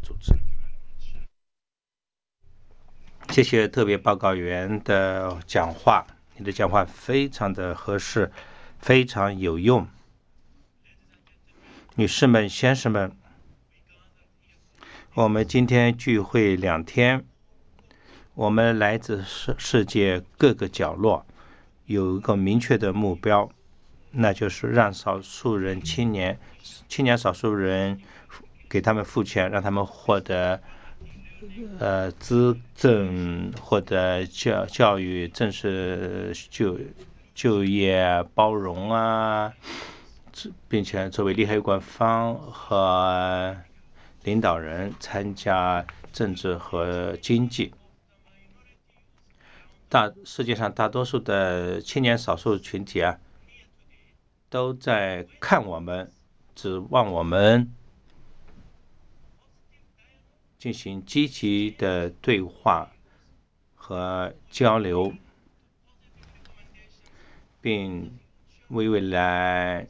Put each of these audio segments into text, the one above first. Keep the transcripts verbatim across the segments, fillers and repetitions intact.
组织。谢谢特别报告员的讲话，你的讲话非常的合适，非常有用。女士们、先生们，我们今天聚会两天，我们来自世世界各个角落，有一个明确的目标，那就是让少数人青年、青年少数人给他们付钱，让他们获得呃资政或者教教育、正式就就业、包容啊，并且作为利害关方和领导人参加政治和经济。大世界上大多数的青年少数群体啊，都在看我们，指望我们进行积极的对话和交流，并为未来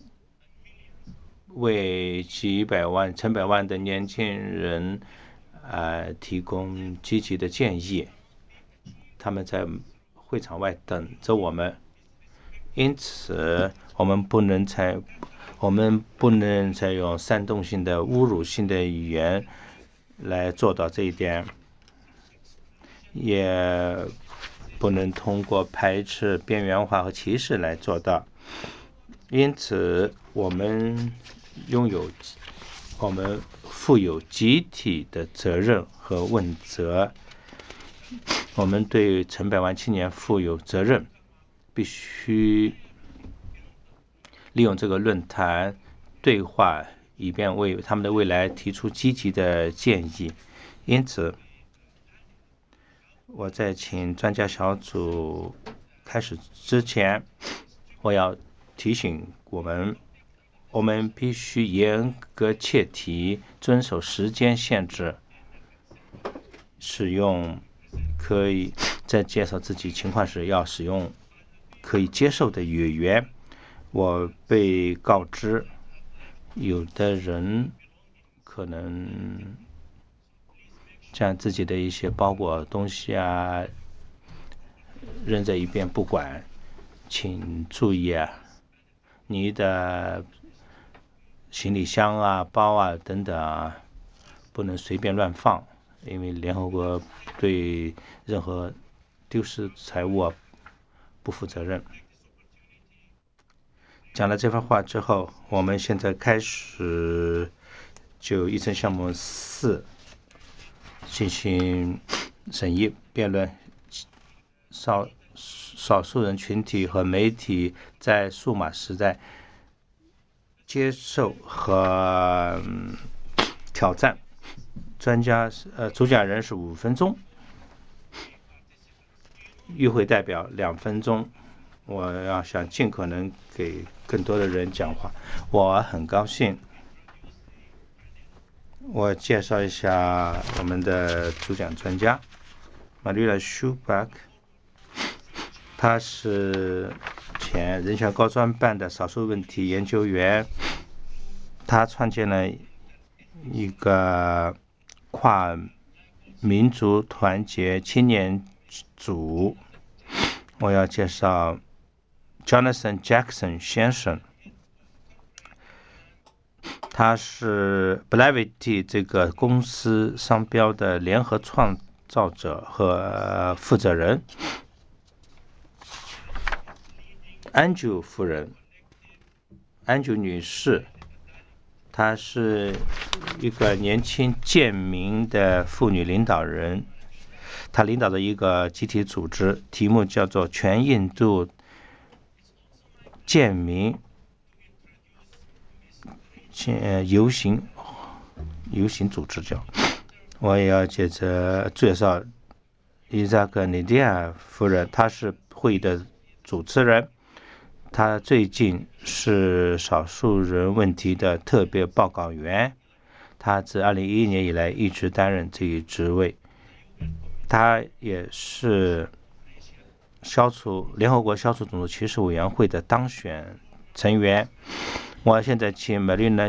为几百万、成百万的年轻人呃提供积极的建议。他们在会场外等着我们，因此我们不能采我们不能采用煽动性的、侮辱性的语言来做到这一点，也不能通过排斥、边缘化和歧视来做到。因此，我们拥有我们负有集体的责任和问责。我们对成百万青年负有责任，必须利用这个论坛对话，以便为他们的未来提出积极的建议。因此，我在请专家小组开始之前，我要提醒我们，我们必须严格切题，遵守时间限制，使用可以在介绍自己情况时要使用可以接受的语言。我被告知有的人可能将自己的一些包裹东西啊扔在一边不管，请注意啊，你的行李箱啊、包啊等等啊，不能随便乱放，因为联合国对任何丢失财物啊不负责任。讲了这番话之后，我们现在开始就议程项目四进行审议辩论。少少数人群体和媒体在数码时代接受和、嗯、挑战。专家呃主讲人是五分钟，与会代表两分钟。我要想尽可能给更多的人讲话。我很高兴，我介绍一下我们的主讲专家 Marina Schubach， 他是前人权高专办的少数问题研究员，他创建了一个跨民族团结青年组。我要介绍 Jonathan Jackson 先生，他是 Blavity 这个公司商标的联合创造者和负责人。Andrew 夫人 Andrew 女士，她是一个年轻健民的妇女领导人，她领导的一个集体组织，题目叫做全印度健民游行游行组织叫。我也要接着介绍伊扎克尼迪亚夫人，她是会议的主持人，她最近是少数人问题的特别报告员，她自二零一一年以来一直担任这一职位。她也是消除联合国消除种族歧视委员会的当选成员。我现在请 Marina